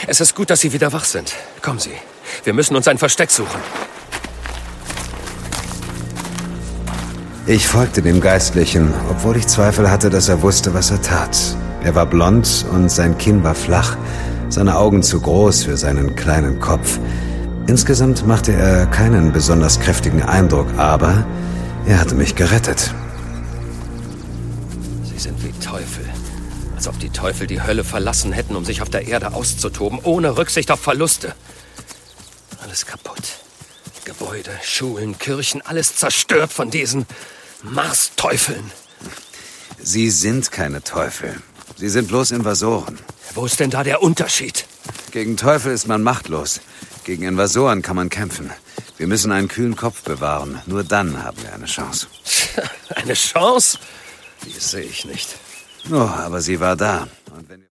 Es ist gut, dass Sie wieder wach sind. Kommen Sie. Wir müssen uns ein Versteck suchen. Ich folgte dem Geistlichen, obwohl ich Zweifel hatte, dass er wusste, was er tat. Er war blond und sein Kinn war flach, seine Augen zu groß für seinen kleinen Kopf. Insgesamt machte er keinen besonders kräftigen Eindruck, aber er hatte mich gerettet. Sie sind wie Teufel. Als ob die Teufel die Hölle verlassen hätten, um sich auf der Erde auszutoben, ohne Rücksicht auf Verluste. Alles kaputt. Gebäude, Schulen, Kirchen, alles zerstört von diesen Mars-Teufeln. Sie sind keine Teufel. Sie sind bloß Invasoren. Wo ist denn da der Unterschied? Gegen Teufel ist man machtlos. Gegen Invasoren kann man kämpfen. Wir müssen einen kühlen Kopf bewahren. Nur dann haben wir eine Chance. Eine Chance? Die sehe ich nicht. Oh, aber sie war da. Und wenn